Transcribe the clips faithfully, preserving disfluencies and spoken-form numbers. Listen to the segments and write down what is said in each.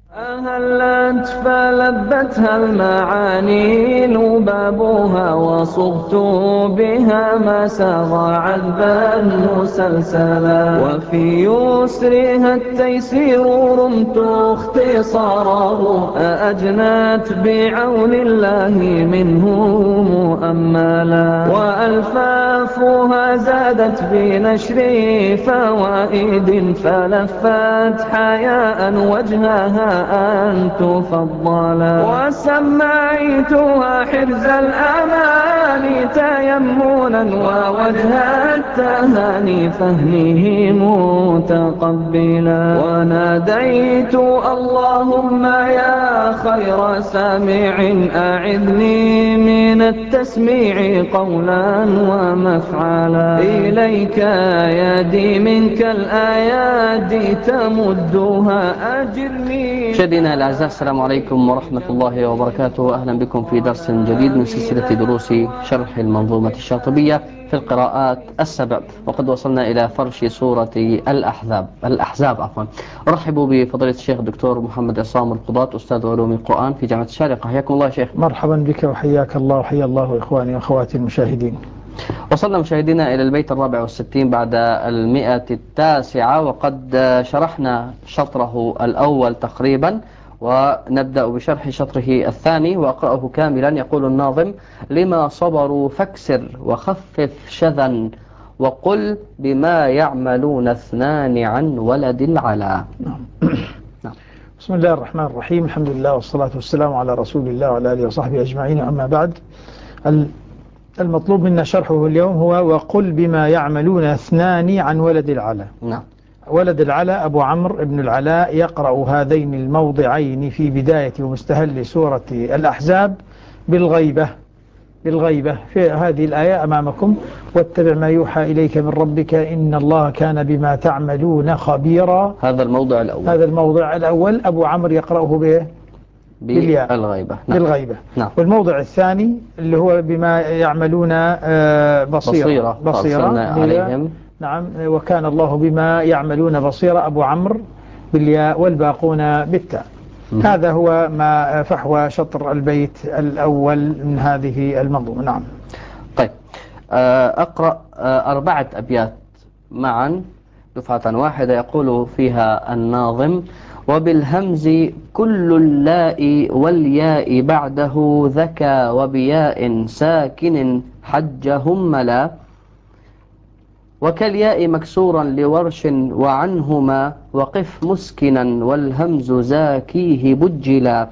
أهلت فلبتها المعاني لبابها وصغت بها ما سغى عذبا مسلسلا وفي يسرها التيسير رمت اختصاره أأجنت بعون الله منه مؤملا وألفافها زادت بنشر فوائد فلفت حياء وجهها أن تفضلا وسميتها حرز الأمان تيمنا ووجه التهاني فهمه متقبلا وناديت اللهم يا خير سامع أعذني من التسميع قولا ومفعلا إليك يدي منك الآيات تمدها أجرني. مشاهدينا الأعزاء، السلام عليكم ورحمة الله وبركاته. أهلا بكم في درس جديد من سلسلة دروس شرح المنظومة الشاطبية في القراءات السبع، وقد وصلنا إلى فرش سورة الأحزاب الأحزاب عفوا. أرحب بفضيلة الشيخ الدكتور محمد عصام القضاة، أستاذ علوم القرآن في جامعة الشارقة. حياكم الله شيخ. مرحبا بك وحياك الله وحيا الله إخواني وأخواتي المشاهدين. وصلنا مشاهدينا إلى البيت الرابع والستين بعد المئة التاسعة، وقد شرحنا شطره الأول تقريبا، ونبدأ بشرح شطره الثاني وأقرأه كاملا. يقول الناظم: لما صبروا فاكسر وخفف شذا وقل بما يعملون اثنان عن ولد العلا. نعم. بسم الله الرحمن الرحيم، الحمد لله والصلاة والسلام على رسول الله وعلى آله وصحبه أجمعين. أما بعد، المطلوب منا شرحه اليوم هو وقل بما يعملون اثنان عن ولد العلا. نعم. ولد العلا أبو عمرو بن العلاء يقرأ هذين الموضعين في بداية ومستهل سورة الأحزاب بالغيبة بالغيبة في هذه الآية أمامكم: واتبع ما يوحى إليك من ربك إن الله كان بما تعملون خبيرا. هذا الموضع الأول. هذا الموضع الأول أبو عمرو يقرأه به بالياء بالغيبة. نعم. بالغيبة. نعم. والموضع الثاني اللي هو بما يعملون بصيرة بصيرة, بصيرة. عليهم. نعم. وكان الله بما يعملون بصيرة أبو عمرو بالياء والباقون بالتاء. هذا هو ما فحوى شطر البيت الأول من هذه المنظومة. نعم. طيب، أقرأ أربعة أبيات معا دفعة واحدة. يقول فيها الناظم: وبالهمز كل اللاء والياء بعده ذكى وبياء ساكن حجهم لا وكالياء مكسورا لورش وعنهما وقف مسكنا والهمز زاكيه بجلا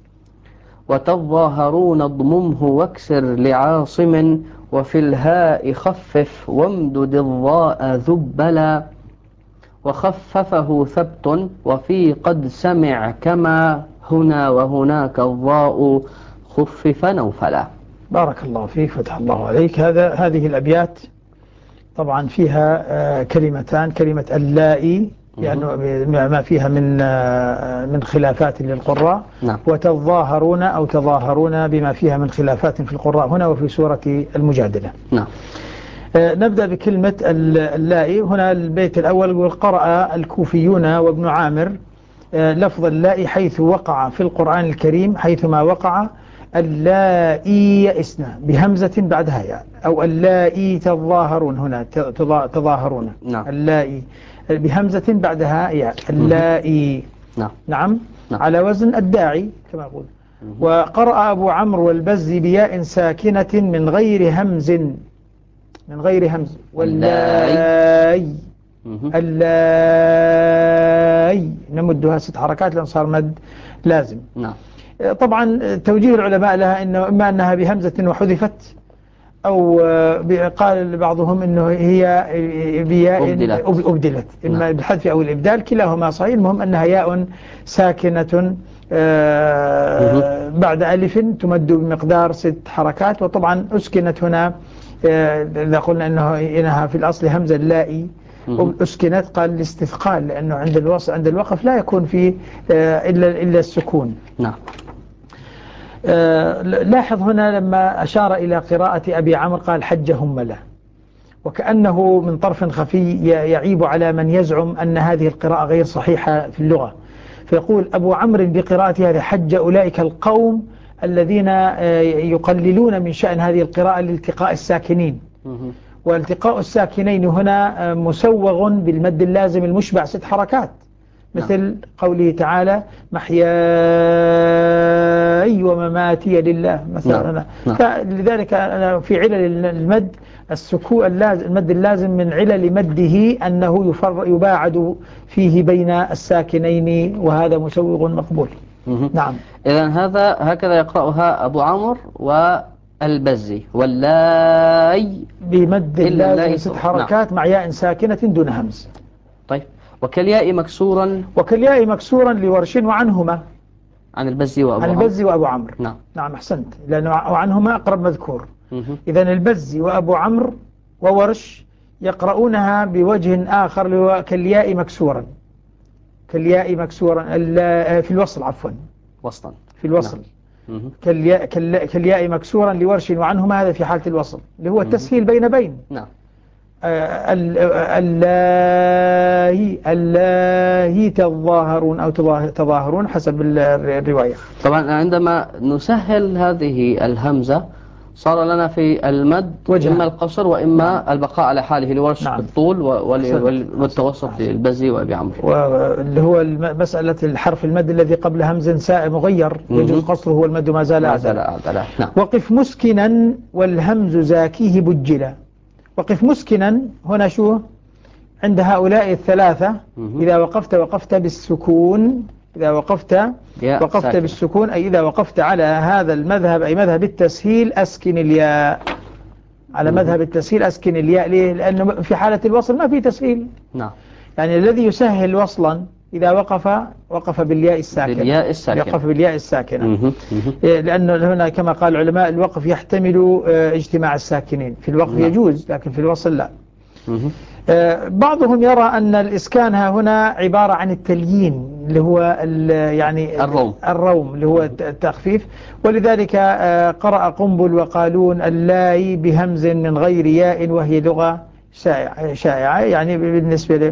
وتظاهرون اضممه واكسر لعاصم وفي الهاء خفف وامدد الضاء ذبلا وخففه ثبت وفي قد سمع كما هنا وهناك الضاء خفف نوفلا. بارك الله فيك، فتح الله عليك. هذا هذه الأبيات طبعا فيها كلمتان: كلمة اللائي يعني ما فيها من من خلافات للقراء، نعم. وتظاهرون أو تظاهرون بما فيها من خلافات في القراء هنا وفي سورة المجادلة. نعم. نبدأ بكلمة اللائي. هنا البيت الأول يقول: قرأ الكوفيون وابن عامر لفظ اللائي حيث وقع في القرآن الكريم، حيثما وقع اللائي يئسنا بهمزة بعدها ياء، أو اللائي تظاهرون، هنا تظاهرون. نعم. اللائي بهمزة بعدها ياء، اللائي. نعم. نعم. نعم. على وزن الداعي كما أقول. وقرأ أبو عمرو والبزي بياء ساكنة من غير همز من غير همز واللاي اللاي نمدها ست حركات لأن صار مد لازم. نعم. طبعا توجيه العلماء لها إنه إما أنها بهمزة وحذفت، أو قال بعضهم إنه هي بياء أبدلت, أبدلت. إما نعم. بالحذف أو الإبدال، كلاهما صحيح. المهم أنها ياء ساكنة بعد ألف تمد بمقدار ست حركات. وطبعا أسكنت هنا إذا قلنا إنه إنها في الأصل همزة اللائي أسكنت قال الاستثقال، لأنه عند الوصف عند الوقف لا يكون فيه إلا إلا السكون. نعم. لاحظ هنا لما أشار إلى قراءة أبي عمرو قال حجهم له، وكأنه من طرف خفي يعيب على من يزعم أن هذه القراءة غير صحيحة في اللغة، فيقول أبو عمرو بقراءة هذا حج أولئك القوم الذين يقللون من شأن هذه القراءة لالتقاء الساكنين. والتقاء الساكنين هنا مسوغ بالمد اللازم المشبع ست حركات، مثل نعم. قوله تعالى محياي ومماتي لله مثلا. نعم. نعم. فلذلك في علل المد السكون اللازم، المد اللازم من علل مده أنه يفر يباعد فيه بين الساكنين، وهذا مسوغ مقبول. نعم. إذن هذا هكذا يقرأها أبو عمرو والبزي، واللاي بمد اللازم ست حركات. نعم. مع ياء ساكنة دون همز. طيب، وكالياء مكسورا وكالياء مكسورا لورش وعنهما، عن البزي وأبو عن عمرو. البزي وأبو عمرو. نعم. نعم أحسنت، لأنه وعنهما أقرب مذكور. إذن البزي وأبو عمرو وورش يقرؤونها بوجه آخر اللي هو كالياء مكسورا، كالياء مكسورا في الوصل، عفوا وصلا في الوصل. نعم. كالياء, كالياء مكسورا لورش وعنهما، هذا في حالة الوصل اللي هو التسهيل بين بين. نعم. الله الله تظاهرون أو تظاهرون حسب الرواية. طبعا عندما نسهل هذه الهمزة صار لنا في المد وجه. إما القصر وإما نعم. البقاء على حاله لورش نعم. بالطول والتوسط للبزي وأبي عمرو، واللي هو مسألة الحرف المد الذي قبل همز ساء مغير يجوز قصره، هو المد ما زال أعدل. نعم. وقف مسكنا والهمز زاكيه بجلا. وقف مسكنا هنا شو عند هؤلاء الثلاثة؟ إذا وقفت وقفت بالسكون، إذا وقفت وقفت ساكنة. بالسكون أي إذا وقفت على هذا المذهب، أي مذهب التسهيل، أسكن الياء. على مذهب التسهيل أسكن الياء. ليه؟ لأنه في حالة الوصل ما في تسهيل. نعم. يعني الذي يسهل وصلا إذا وقف وقف بالياء الساكنة، بالياء الساكنة. يقف بالياء الساكنة. لأنه هنا كما قال العلماء الوقف يحتمل اجتماع الساكنين، في الوقف نعم. يجوز، لكن في الوصل لا. بعضهم يرى أن الإسكان هنا عبارة عن التليين اللي هو يعني الروم. الروم اللي هو التخفيف، ولذلك قرأ قنبل وقالون اللاي بهمز من غير ياء، وهي لغة شائعة, شائعة يعني بالنسبة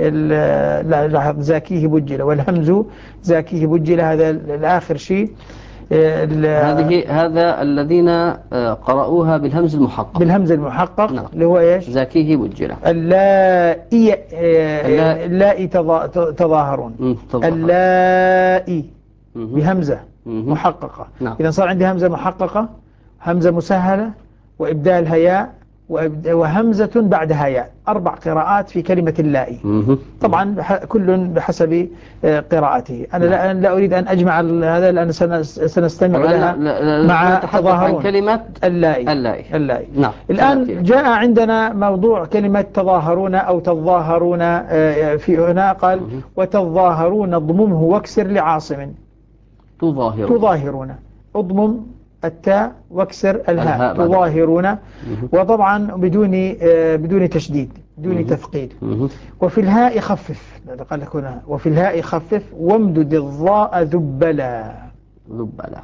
ل زاكيه بجلة، والهمز زاكيه بجلة، هذا الآخر شيء. هذه هذا الذين قرأوها بالهمز المحقق، بالهمز المحقق نعم. اللي هو ايش؟ زاكيه بجلة. اللائي اللائي تظاهرون، اللائي بهمزة محققة. نعم. إذا صار عندي همزة محققة، همزة مسهلة، وإبدال هياء، وهمزة بعدها ياء، أربع قراءات في كلمة اللائي. طبعا كل بحسب قراءته. أنا لا, لا أريد أن أجمع هذا لأن سنستمع لها مع تظاهرون. كلمة اللائي. اللائي. اللائي. نعم. الآن جاء عندنا موضوع كلمة تظاهرون أو تظاهرون، في هنا قال وتظاهرون اضممه واكسر لعاصم. تظاهرون تظاهرون اضمم التاء واكسر الهاء، تظاهرون، وطبعا بدون بدون تشديد، بدون تثقيل. وفي الهاء خفف، قال لك هنا وفي الهاء خفف وامدد الضاء ذبلا. ذبلا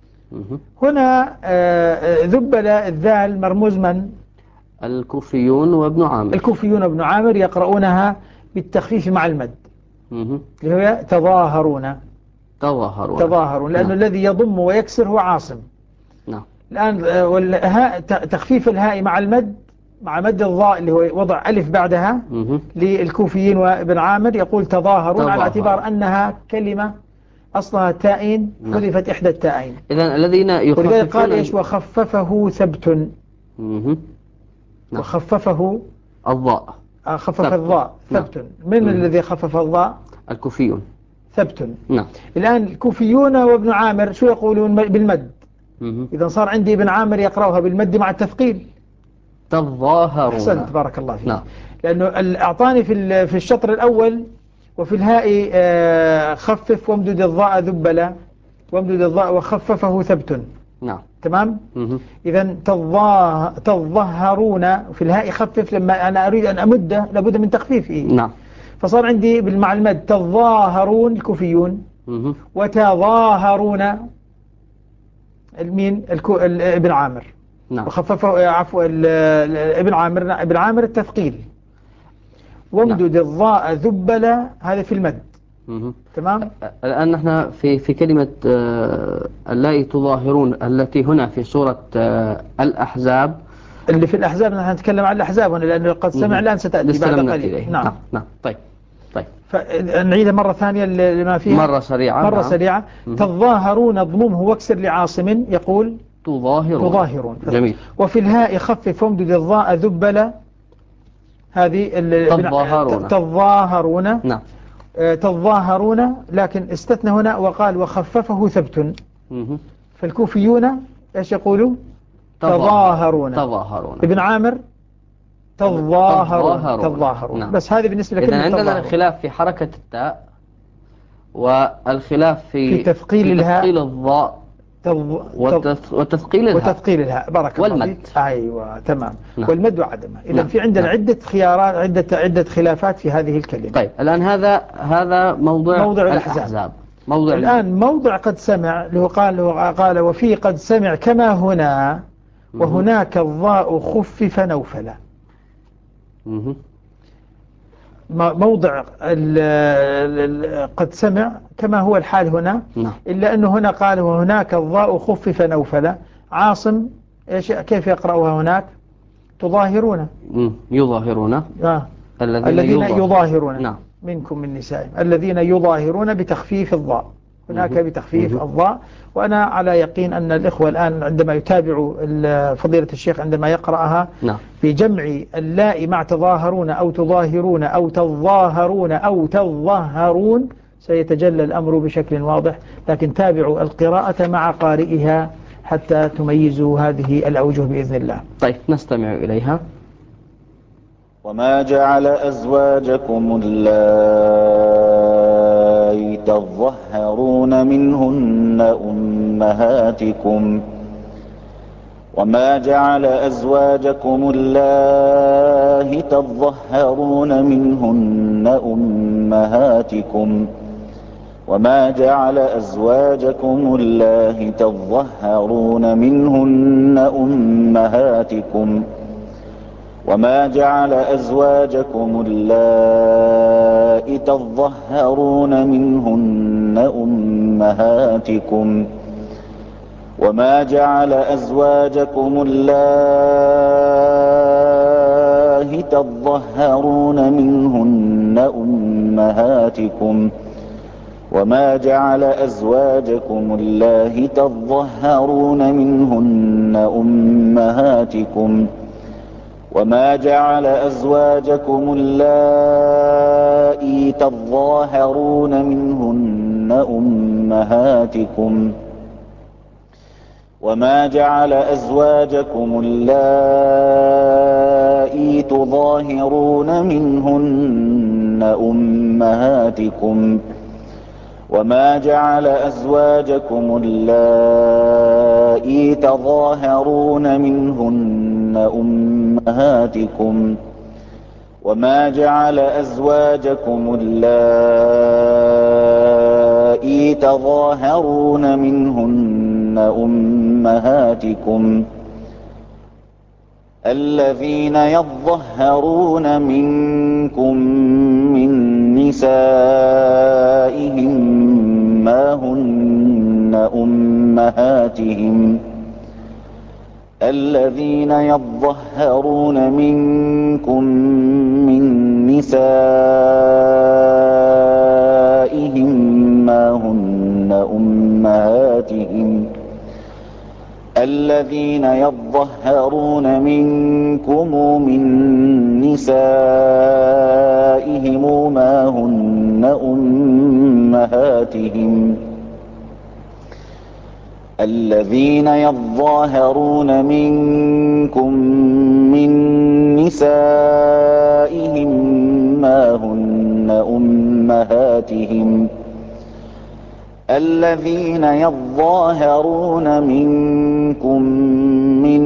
هنا ذبلا الذال مرموز من؟ الكوفيون وابن عامر. الكوفيون وابن عامر يقرؤونها بالتخفيف مع المد، اللي هو تظاهرون. تظاهرون تظاهرون لأنه نعم. الذي يضم ويكسر هو عاصم. نعم. الآن والهاء تخفيف الهاء مع المد، مع مد الضاء اللي هو وضع ألف بعدها مه. للكوفيين وابن عامر يقول تظاهرون تظاهر. على اعتبار أنها كلمة أصلها تائين حذفت إحدى التائين. إذن الذين يخففون، ولذلك قال إيش وخففه ثبت. نعم. وخففه الضاء، خفف ثبت. الضاء ثبت. نعم. من مه. الذي خفف الضاء؟ الكوفيون ثبت. نعم. الآن الكوفيون وابن عامر شو يقولون بالمد؟ إذا صار عندي ابن عامر يقرأها بالمد مع التثقيل. تظاهرون. أحسنت بارك الله فيك. نعم. لأنه أعطاني في في الشطر الأول وفي الهاء خفف وامدد الضاء ذبلا، وامدد الضاء وخففه ثبت. نعم. تمام. إذا تظاهرون في الهاء خفف، لما أنا أريد أن أمده لابد من تخفيفه. نعم. فصار عندي مع المد تظاهرون الكوفيون، وتظاهرون المين الكو... ابن عامر. نعم. وخففه عفوا ابن عامر ابن عامر التثقيل. وامدد نعم. الضاء ذبلا، هذا في المد. مهم. تمام. الآن نحن في في كلمة آه، اللائي تظاهرون التي هنا في سورة آه، الأحزاب. اللي في الأحزاب نحن نتكلم عن الأحزاب هنا، لأنه قد سمع الآن ستأتي لسه بعد لم نأتي قليل. إليه. نعم. نعم نعم. طيب طيب. فنعيدها مرة ثانية لما فيها. مرة سريعة. مرة نعم. سريعة. مهم. تظاهرون ضممه واكسر لعاصم يقول تظاهرون. تظاهرون. جميل. وفي الهاء خفف وامدد الضاء ذبل، هذه تظاهرون. تظاهرون. نعم. تظاهرون، لكن استثنى هنا وقال وخففه ثبت. مهم. فالكوفيون ايش يقولوا؟ تظاهرون. تظاهرون. تظاهرون. ابن عامر تظاهرون. تظاهرون. تظاهرون. نعم. بس هذه بالنسبة لكلمة إذن عندنا تظاهرون. الخلاف في حركة التاء، والخلاف في في تثقيل في الهاء، تثقيل الضاء، تض... وتث... وتثقيل الهاء وتثقيل الهاء. بارك الله والمد. فيك. ايوه تمام. نعم. والمد وعدمه. اذا نعم. في عندنا نعم. عدة خيارات، عدة عدة خلافات في هذه الكلمة. طيب الآن هذا هذا موضوع, موضع الأحزاب. الأحزاب. موضع الآن موضع قد سمع اللي هو قال قال وفي قد سمع كما هنا وهناك الضاء خفف نوفلا. مه. موضع ال ال قد سمع كما هو الحال هنا. نعم. إلا أنه هنا قال وهناك الضاء خفف نوفلا. عاصم إيش كيف يقرأها هناك؟ تظاهرون. مه. يظاهرون. آه. الذين, الذين يظاهرون, يظاهرون. نعم. منكم من نسائهم الذين يظاهرون بتخفيف الضاء. هناك مه. بتخفيف مه. الضاء. وأنا على يقين أن الإخوة الآن عندما يتابعوا فضيلة الشيخ عندما يقرأها نعم. في جمع اللاء مع تظاهرون أو تظاهرون أو تظاهرون أو تظاهرون سيتجلى الأمر بشكل واضح. لكن تابعوا القراءة مع قارئها حتى تميزوا هذه الأوجه بإذن الله. طيب نستمع إليها. وما جعل أزواجكم اللائي تظاهرون منهن أمهاتكم وما جعل أزواجكم اللائي تظاهرون منهن أمهاتكم وما جعل أزواجكم اللائي تظاهرون منهن أمهاتكم وما جعل أزواجكم اللائي تظاهرون منهن أمهاتكم وما جعل أزواجكم اللائي تظاهرون منهن أمهاتكم وما جعل أزواجكم اللائي تظاهرون منهن أمهاتكم وما جعل أزواجكم اللائي تظاهرون منهن أمهاتكم وما جعل أزواجكم اللائي تظاهرون منهن أمهاتكم وما جعل أزواجكم اللائي تظاهرون منهن أمهاتكم وما جعل أزواجكم اللائي تظاهرون منهن أمهاتكم الذين يظهرون منكم من نسائهم ما هن أمهاتهم الذين يظهرون منكم من نسائهم ما هن أمهاتهم الذين يظهرون منكم من نسائهم ما هن أمهاتهم الذين يظاهرون منكم من نسائهم ما هن أمهاتهم الذين يظاهرون منكم من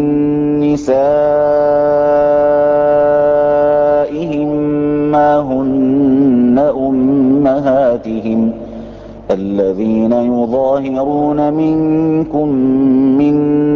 نسائهم ما هن أمهاتهم الذين يظاهرون منكم من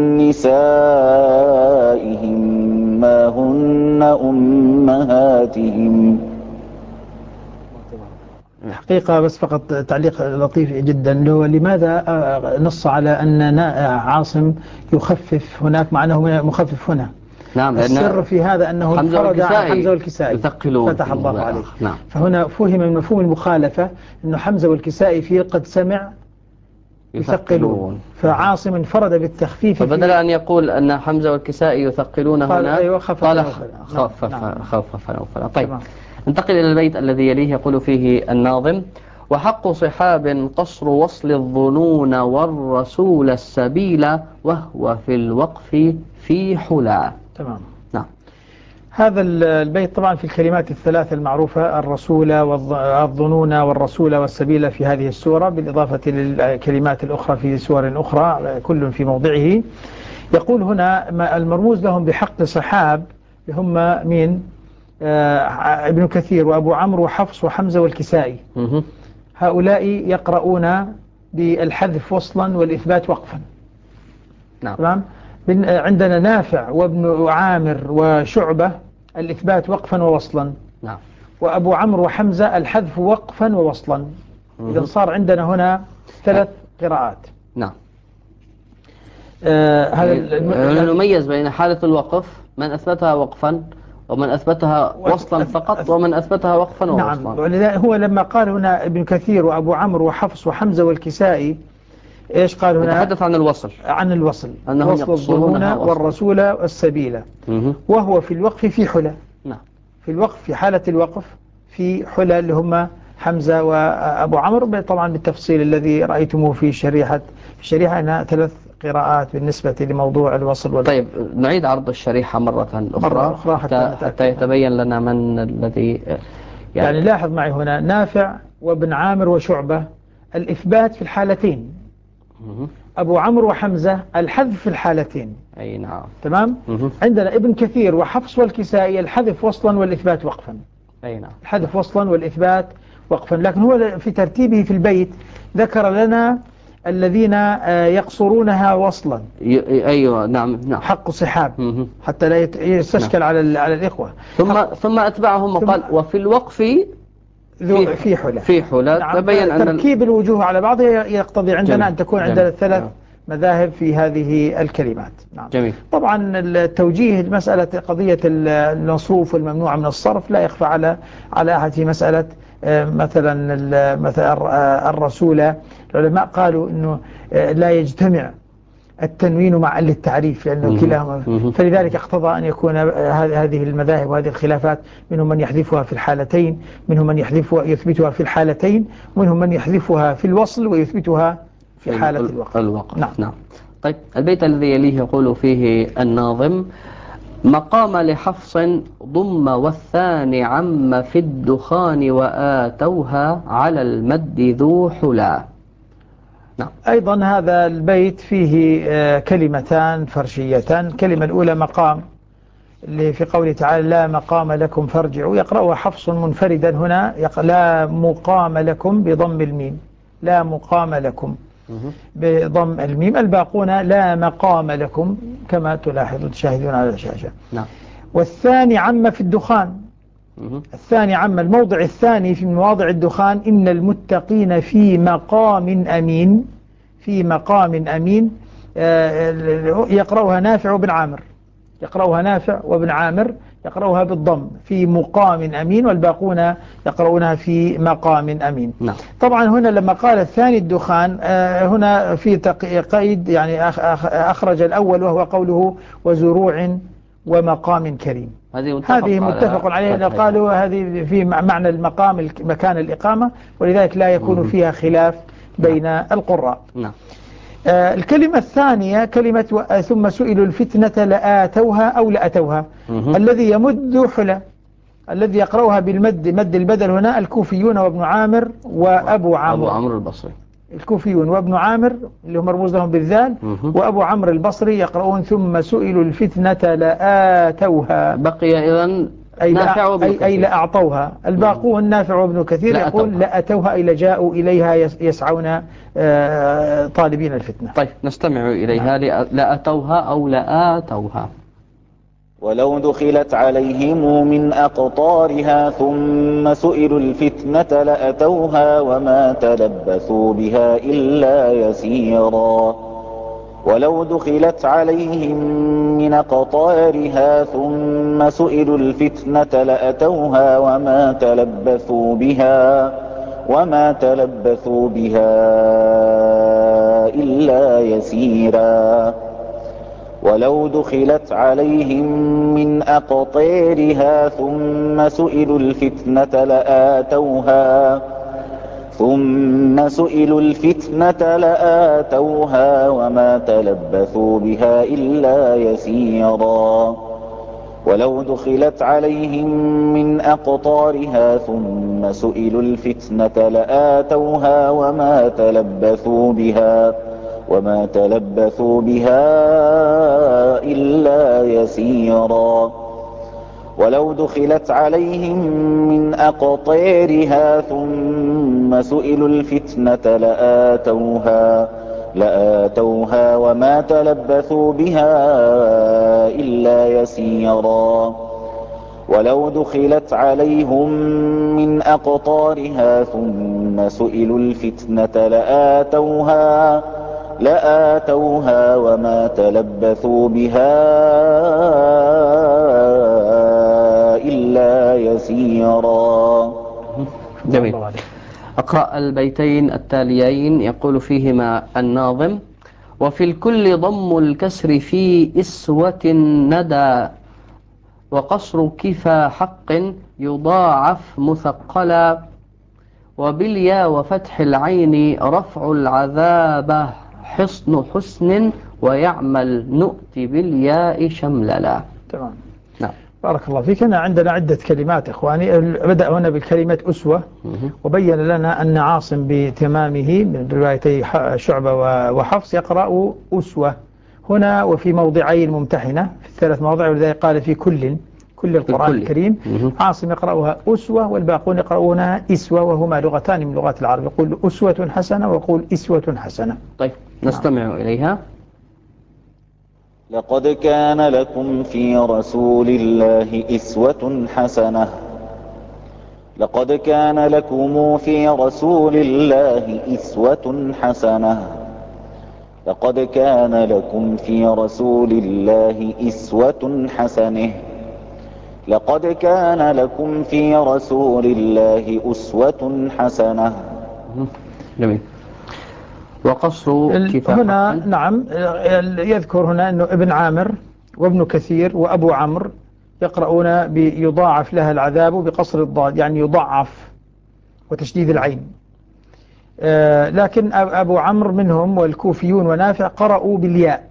نسائهم ما هن أمهاتهم حقيقة بس فقط تعليق لطيف جدا، اللي هو لماذا نص على أن عاصم يخفف هناك مع أنه مخفف هنا؟ نعم، السر في هذا أنه انفرد عن حمزة والكسائي يثقلون، فتح الله عليه. نعم. فهنا فهم من مفهوم المخالفة أنه حمزة والكسائي فيه قد سمع يثقلون، فعاصم انفرد بالتخفيف. فبدل أن يقول أن حمزة والكسائي يثقلون هنا أيوة قال خفف خفف نوفل. طيب ننتقل إلى البيت الذي يليه، يقول فيه الناظم: وحق صحاب قصر وصل الظنون والرسول السبيل وهو في الوقف في حلا. تمام. نعم. هذا البيت طبعا في الكلمات الثلاث المعروفة: الرسول والظنون والرسول والسبيل في هذه السورة، بالإضافة للكلمات الأخرى في سور أخرى كل في موضعه. يقول هنا المرموز لهم بحق صحاب هم مين؟ آه ابن كثير وأبو عمرو وحفص وحمزة والكسائي. هؤلاء يقرؤون بالحذف وصلا والإثبات وقفا. نعم. تمام. عندنا نافع وابن عامر وشعبة الإثبات وقفا ووصلا. نعم. وأبو عمرو وحمزة الحذف وقفا ووصلا. إذا صار عندنا هنا ثلاث قراءات. نعم. آه هذا الم... نميز بين حالة الوقف، من أثبتها وقفا، ومن أثبتها وصلا فقط، ومن أثبتها وقفا ووصلا. نعم. ولذلك هو لما قال هنا ابن كثير وأبو عمرو وحفص وحمزة والكسائي إيش قال هنا؟ يتحدث عن الوصل، عن الوصل، وصل الظنون والرسول والسبيل، وهو في الوقف في حلا. نعم. في الوقف في حالة الوقف في حلا اللي هم حمزة وأبو عمرو، طبعا بالتفصيل الذي رأيتموه في شريحة في الشريحة أنها ثلاث قراءات بالنسبة لموضوع الوصل والوقف. طيب نعيد عرض الشريحة مرة أخرى, مرة أخرى حتى, حتى, حتى يتبين لنا من الذي يعني, يعني لاحظ معي هنا نافع وابن عامر وشعبة الإثبات في الحالتين، أبو عمرو وحمزة الحذف في الحالتين. أي نعم. تمام. مه. عندنا ابن كثير وحفص والكسائي الحذف وصلا والإثبات وقفا. أي نعم. الحذف وصلا والإثبات وقفا. لكن هو في ترتيبه في البيت ذكر لنا الذين يقصرونها وصلا. أيوة. نعم نعم. حق صحاب. مه. حتى لا يستشكل نعم. على على الإخوة. ثم ثم أتبعهم وقال وفي الوقف في في حلا. في حلا. نعم. تبين أن تركيب الوجوه على بعضها يقتضي عندنا جميل. أن تكون عندنا جميل. ثلاث نعم. مذاهب في هذه الكلمات. نعم. جميل. طبعا التوجيه مسألة قضية المصروف والممنوع من الصرف لا يخفى على على أحد. في مسألة مثلا مثلا الرسول العلماء قالوا إنه لا يجتمع التنوين مع التعريف لأنه كلاهما، فلذلك اقتضى أن يكون هذه المذاهب وهذه الخلافات منهم من يحذفها في الحالتين، منهم من يحذفها يثبتها في الحالتين، ومنهم من يحذفها في الوصل ويثبتها في حالة الوقف. الوقف. نعم. نعم. طيب البيت الذي يليه يقول فيه الناظم: مقام لحفص ضم والثاني عم في الدخان وآتوها على المد ذو حلا. نعم. أيضا هذا البيت فيه كلمتان فرشيتان. الكلمة الأولى مقام اللي في قوله تعالى لا مقام لكم فارجعوا، يقرأها حفص منفردا هنا لا مقام لكم بضم الميم، لا مقام لكم بضم الميم، الباقون لا مقام لكم كما تلاحظون تشاهدون على الشاشة. نعم. والثاني عم في الدخان. الثاني عم الموضع الثاني في مواضع الدخان إن المتقين في مقام أمين، في مقام أمين. يقرأها نافع وابن عامر، يقرأها نافع وابن عامر يقرأها بالضم في مقام أمين، والباقون يقرؤونها في مقام أمين. نعم. طبعا هنا لما قال الثاني الدخان هنا في قيد يعني أخرج الأول وهو قوله وزروع ومقام كريم. هذه متفق, هذه متفق عليها. قالوا هذه في معنى المقام مكان الإقامة، ولذلك لا يكون فيها خلاف بين القراء. نعم. آه الكلمة الثانية كلمة ثم سئلوا الفتنة لآتوها أو لأتوها. الذي يمد حلا، الذي يقرأها بالمد مد البدل هنا الكوفيون وابن عامر وأبو عمرو. أبو عمرو البصري. الكوفيون وابن عامر اللي هم مرموز لهم بالذال، وأبو عمرو البصري يقرؤون ثم سئلوا الفتنة لآتوها. بقي إذن أي نافع وابن كثير، أي لأعطوها. الباقون نافع وابن كثير يقول لأتوها أي لجاءوا إليها يسعون طالبين الفتنة. طيب نستمع إليها. نعم. لأتوها أو لآتوها. ولو دخلت عليهم من أقطارها ثم سئلوا الفتنة لأتوها وما تلبثوا بها إلا يسيرا ولو دخلت عليهم من أقطارها ثم سئلوا الفتنة لأتوها وما تلبثوا بها وما تلبثوا بها إلا يسيرا ولو دخلت عليهم من أقطارها ثم سئلوا الفتنة لآتوها ثم سئلوا الفتنة لآتوها وما تلبثوا بها إلا يسيرا ولو دخلت عليهم من أقطارها ثم سئلوا الفتنة لآتوها وما تلبثوا بها وما تلبثوا بها إلا يسيرا ولو دخلت عليهم من أقطارها ثم سئلوا الفتنة لآتوها لآتوها وما تلبثوا بها إلا يسيرا ولو دخلت عليهم من أقطارها ثم سئلوا الفتنة لآتوها لآتوها وما تلبثوا بها إلا يسيرا. جميل. أقرأ البيتين التاليين. يقول فيهما الناظم: وفي الكل ضم الكسر في إسوة ندى وقصر كفى حق يضاعف مثقلا وباليا وفتح العين رفع العذاب حصن حسن ويعمل نؤتي بالياء شمللا. تمام. نعم. بارك الله فيك. هنا عندنا عدة كلمات إخواني. بدأ هنا بالكلمة أسوة وبين لنا أن عاصم بتمامه من روايتي شعبة وحفص يقرأ أسوة هنا وفي موضعين ممتحنة في الثلاث مواضع، ولذلك قال في كل كل القرآن الكل. الكريم. عاصم يقرأها أسوة والباقون يقرؤونها إسوة، وهما لغتان من لغات العرب، يقول أسوة حسنة ويقول إسوة حسنة. طيب نستمع نعم. إليها. لقد كان لكم في رسول الله إسوة حسنة لقد كان لكم في رسول الله إسوة حسنة لقد كان لكم في رسول الله إسوة حسنة لقد كان لكم في رسول الله أسوة حسنة. جميل. وقصر كفاح هنا نعم يذكر هنا أنه ابن عامر وابن كثير وأبو عمرو يقرؤون بيضاعف لها العذاب بقصر الضاد، يعني يضاعف وتشديد العين. آه لكن أبو عمرو منهم والكوفيون ونافع قرأوا بالياء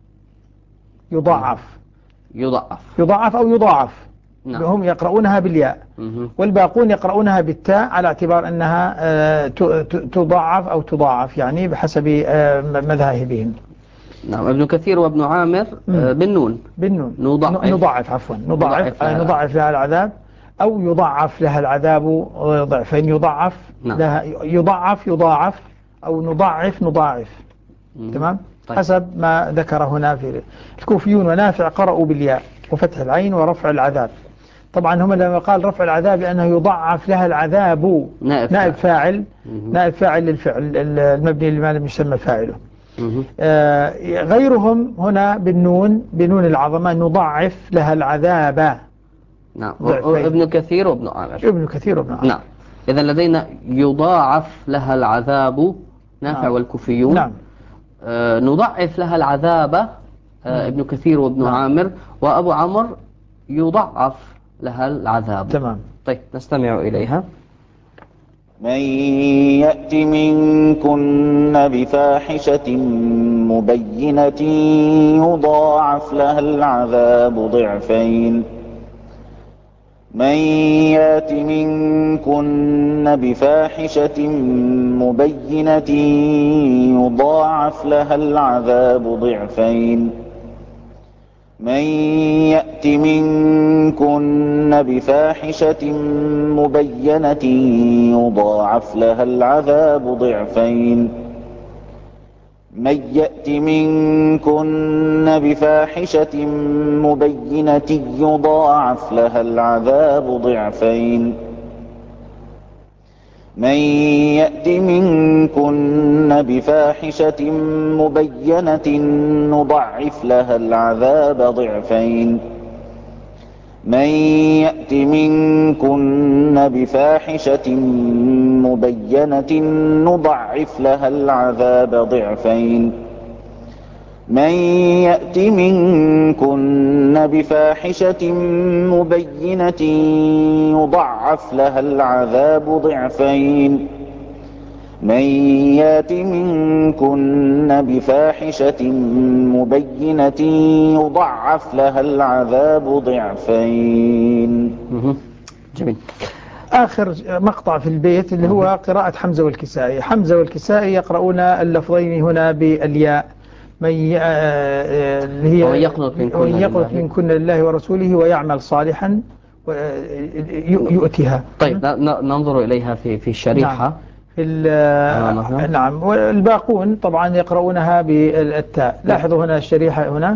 يضاعف يضاعف يضاعف أو يضاعف. نعم. هم يقرؤونها بالياء مه. والباقون يقرؤونها بالتاء على اعتبار أنها آه تضاعف أو تضاعف، يعني بحسب آه مذاهبهم. نعم. ابن كثير وابن عامر آه بالنون بالنون نضاعف نضاعف عفوا نضاعف نضاعف لها, نضاعف لها العذاب أو يضاعف لها العذاب ضعفين. يضاعف نعم. لها يضاعف يضاعف أو نضاعف نضاعف. مه. تمام. طيب. حسب ما ذكر هنا في الكوفيون ونافع قرأوا بالياء وفتح العين ورفع العذاب. طبعا هم لما قال رفع العذاب لأنه يضاعف لها العذاب نائب, نائب فاعل فاعل. نائب فاعل للفعل المبني لما لم يسمى فاعله. آه غيرهم هنا بالنون بنون العظمة نضاعف لها العذاب. نعم. ابن كثير وابن عامر ابن كثير وابن عامر. نعم. إذا لدينا يضاعف لها العذاب نافع نعم. والكوفيون. نعم. آه نضاعف لها العذاب آه ابن كثير وابن نعم. عامر وأبو عمرو يضاعف لها العذاب. تمام. طيب نستمع إليها. من يأت منكن بفاحشة مبينة يضاعف لها العذاب ضعفين من يأت منكن بفاحشة مبينة يضاعف لها العذاب ضعفين من يأت منكن بفاحشة مبينة يضاعف لها العذاب ضعفين من يأت منكن بفاحشة مبينة يضاعف لها العذاب ضعفين من يأت منكن بفاحشة مبينة نضعف لها العذاب ضعفين من يأت منكن بفاحشة مبينة نضعف لها العذاب ضعفين من يأت منكن بفاحشة مبينة يضعف لها العذاب ضعفين من يأت منكن بفاحشة مبينة يضعف لها العذاب ضعفين. جميل. آخر مقطع في البيت اللي هو قراءة حمزة والكسائي. حمزة والكسائي يقرؤون اللفظين هنا بالياء. من هي ومن يقنط منكن لله ورسوله ويعمل صالحا يؤتها. طيب ننظر إليها في في الشريحة. نعم. نعم. والباقون طبعا يقرؤونها بالتاء. لاحظوا هنا الشريحة هنا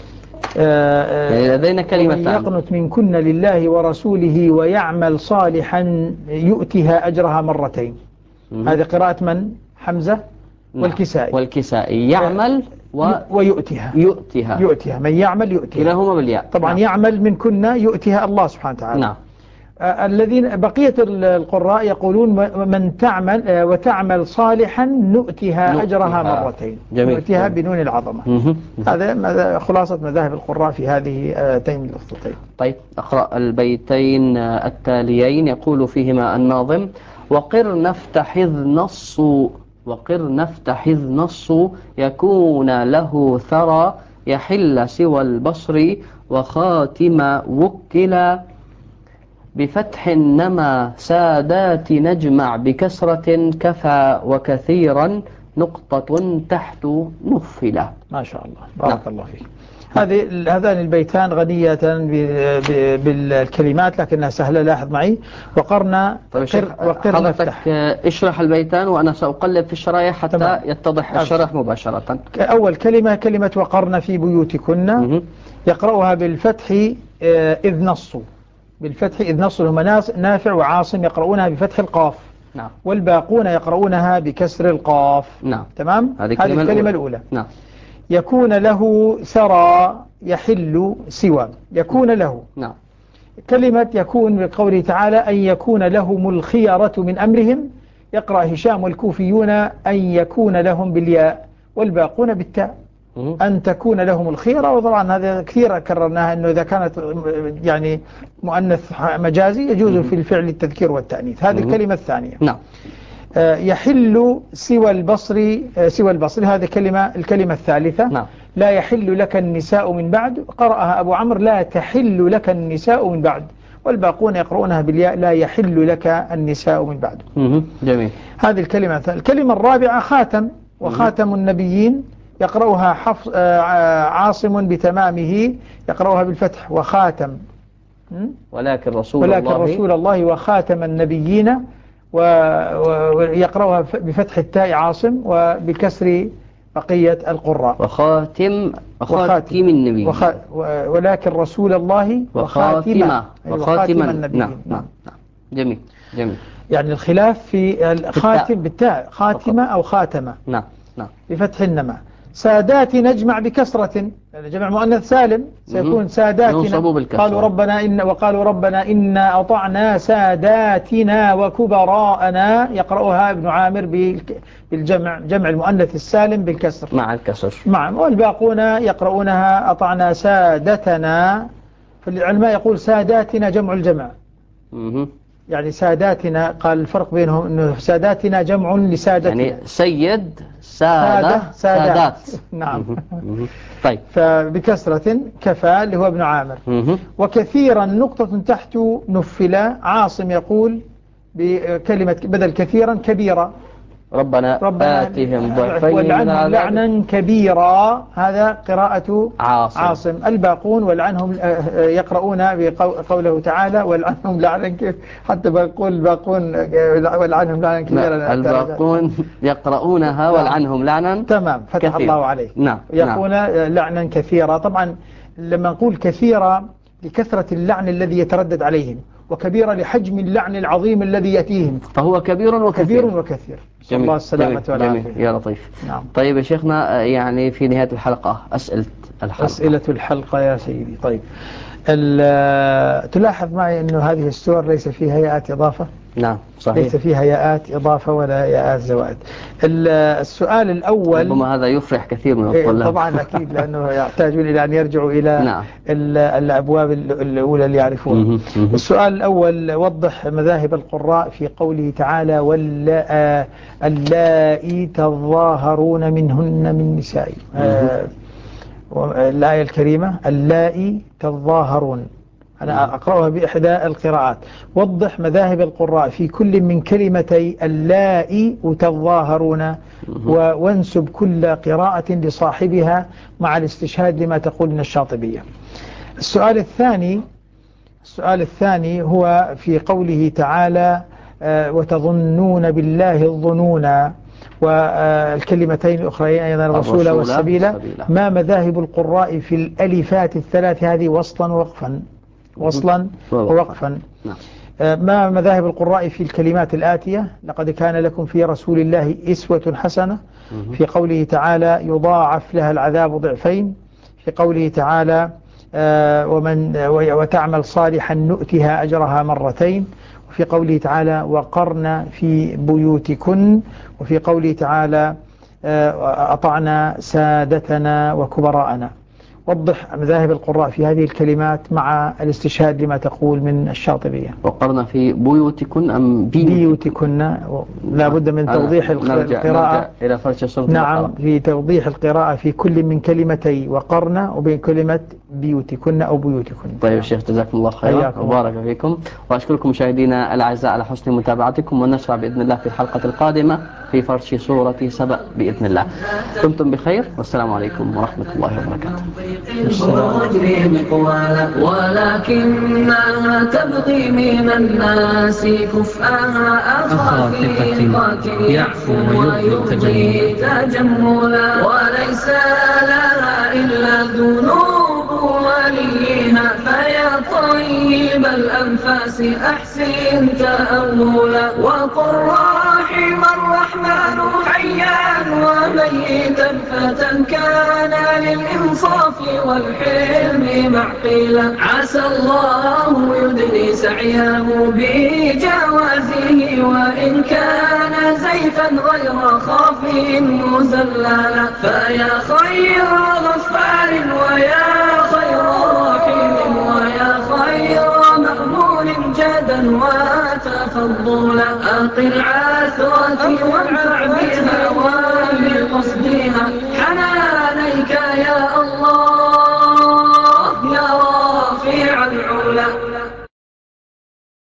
يعني لدينا كلمتان. يقنط منكن لله ورسوله ويعمل صالحا يؤتها أجرها مرتين. هذه قراءة من؟ حمزة والكسائي. والكسائي يعمل و... ويؤتها يؤتها يؤتها من يعمل يؤتها كلاهما بالياء. طبعا. نعم. يعمل من كنا يؤتها الله سبحانه وتعالى. نعم. آه الذين بقية القراء يقولون من تعمل آه وتعمل صالحا نؤتها, نؤتها أجرها مرتين. جميل. نؤتها بنون العظمة. هذا خلاصة مذاهب القراء في هذه هاتين اللفظتين. طيب أقرأ البيتين التاليين. يقول فيهما الناظم: وقر نفتحذ نص وقر نفتحذ نص يكون له ثرى يحل سوى البصر وخاتم وكلا بفتح نما سادات نجمع بكسرة كفى وكثيرا نقطة تحت نفلة. ما شاء الله. بارك نعم. الله فيك. هذه هذان البيتان غنية بالكلمات لكنها سهلة. لاحظ معي. وقرنا طيب وقر حضرتك اشرح البيتان وأنا سأقلب في الشرايح حتى تمام. يتضح الشرح مباشرة. أول كلمة كلمة وقرنا في بيوتكن يقرأها بالفتح إذ نصوا. بالفتح إذ نصوا هم نافع وعاصم يقرؤونها بفتح القاف. نعم. والباقون يقرؤونها بكسر القاف. نعم. تمام. هذه الكلمة, الكلمة الأولى. الأولى. نعم. يكون له ثرى يحل سوى. يكون له. نعم. كلمة يكون بقوله تعالى أن يكون لهم الخيرة من أمرهم يقرأ هشام والكوفيون أن يكون لهم بالياء والباقون بالتاء. أن تكون لهم الخيرة. وطبعا هذا كثيرا كررناها أنه إذا كانت يعني مؤنث مجازي يجوز في الفعل التذكير والتأنيث. هذه الكلمة الثانية. نعم. يحل سوى البصر سوى البصر. هذه كلمة الكلمة الثالثة. نعم. لا يحل لك النساء من بعد. قرأها أبو عمرو لا تحل لك النساء من بعد. والباقون يقرؤونها بالياء لا يحل لك النساء من بعد. جميل. هذه الكلمة الثالثة. الكلمة الرابعة خاتم. وخاتم النبيين يقرأها حفص عاصم بتمامه يقرأها بالفتح وخاتم. ولكن رسول ولكن الله رسول الله وخاتم النبيين ويقرأها بفتح التاء عاصم وبكسر بقية القراء. وخاتم وخاتم النبي وخ... ولكن رسول الله وخاتمة وخاتم النبي. نعم. نعم. نعم. جميل. جميل. يعني الخلاف في الخاتم بالتاء خاتمة أو خاتمة. نعم. نعم. بفتح النما. سادات نجمع بكسرة. جمع مؤنث سالم سيكون ساداتنا. قالوا ربنا إن وقالوا ربنا إنا أطعنا ساداتنا وكبراءنا يقرأها ابن عامر بالجمع جمع المؤنث السالم بالكسر مع الكسر. مع والباقون يقرؤونها أطعنا سادتنا. فالعلماء يقول ساداتنا جمع الجمع. مه. يعني ساداتنا قال الفرق بينهم أنه ساداتنا جمع لسادتنا يعني سيد سادة سادات, سادات. نعم. طيب فبكسرة كفى اللي هو ابن عامر. وكثيرا نقطة تحت نفلا. عاصم يقول بكلمة بدل كثيرا كبيرة ربنا, ربنا آتهم ضعفين من والعنهم العذاب لعنا كبيرا، هذا قراءة عاصم, عاصم. الباقون والعنهم يقرؤون بقوله تعالى والعنهم لعنا كبيرا، حتى بقول الباقون والعنهم لعنا كبيرا. الباقون يقرؤونها والعنهم لعنا تمام، فتح كثيرا. الله عليه. نعم. يقول نعم. لعنا كثيرا. طبعا لما نقول كثيرا لكثرة اللعن الذي يتردد عليهم، وكبيرة لحجم اللعن العظيم الذي يأتيهم، فهو كبير وكثير. كبير وكثير. جميل. الله السلامة والعافية. جميل. يا لطيف. نعم. طيب يا شيخنا، يعني في نهاية الحلقة أسئلة الحلقة. أسئلة الحلقة يا سيدي. طيب تلاحظ معي أنه هذه السور ليس فيها ياءات إضافة. نعم صحيح. ليس فيها ياءات إضافة ولا ياءات زوائد. السؤال الأول ربما هذا يفرح كثير من الطلاب. طبعا أكيد، لأنه يحتاجون إلى أن يرجعوا إلى نعم. الأبواب الأولى اللي يعرفونها. السؤال الأول: وضح مذاهب القراء في قوله تعالى واللائي تظاهرون منهن من نساء. الآية الكريمة اللائي تظاهرون، أنا أقرأها بإحدى القراءات. وضح مذاهب القراء في كل من كلمتي اللائي وتظاهرون، وانسب كل قراءة لصاحبها مع الاستشهاد لما تقول من الشاطبية. السؤال الثاني السؤال الثاني هو في قوله تعالى وتظنون بالله الظنون، والكلمتين الأخرين أيضا الرسول والسبيل. ما مذاهب القراء في الألفات الثلاث هذه وصلا ووقفا؟ وصلا ووقفا. ما مذاهب القراء في الكلمات الآتية: لقد كان لكم في رسول الله أسوة حسنة، في قوله تعالى يضاعف لها العذاب ضعفين، في قوله تعالى ومن وتعمل صالحا نؤتها أجرها مرتين، وفي قوله تعالى وقرن في بيوتكن، وفي قوله تعالى أطعنا سادتنا وكبراءنا. وضح مذاهب القراء في هذه الكلمات مع الاستشهاد لما تقول من الشاطبية. وقرنا في بيوتكن أم بيوتكن؟ لا بد من توضيح القراءة. نرجع إلى فرش الصوت. نعم، في توضيح القراءة في كل من كلمتي وقرنا وبين كلمة بيوتكن أو بيوتكن. طيب يا شيخ، جزاكم الله خيرا وبارك فيكم، وأشكركم مشاهدينا الأعزاء على حسن متابعتكم، ونشرع بإذن الله في الحلقة القادمة في فرش سورة سبأ بإذن الله. دمتم بخير، والسلام عليكم ورحمة الله وبركاته. ولكنها تبغي من الناس كفءها أخا ثقة يعفو ويبغي تجملا، وليس لها إلا ذنوب وليها، فيا طيب الأنفاس أحسن تأولا، وقل رحم الرحمن حيا وميتا فتى كان للإنصاف والحلم معقلا، عسى الله يدني سعيه بجوازه، وإن كان زيفا غير خاف مزللا، فيا خير غفار ويا خير رحيم ويا خير مأمون جدا وتفضلا، أقل عثرتي وانفع بها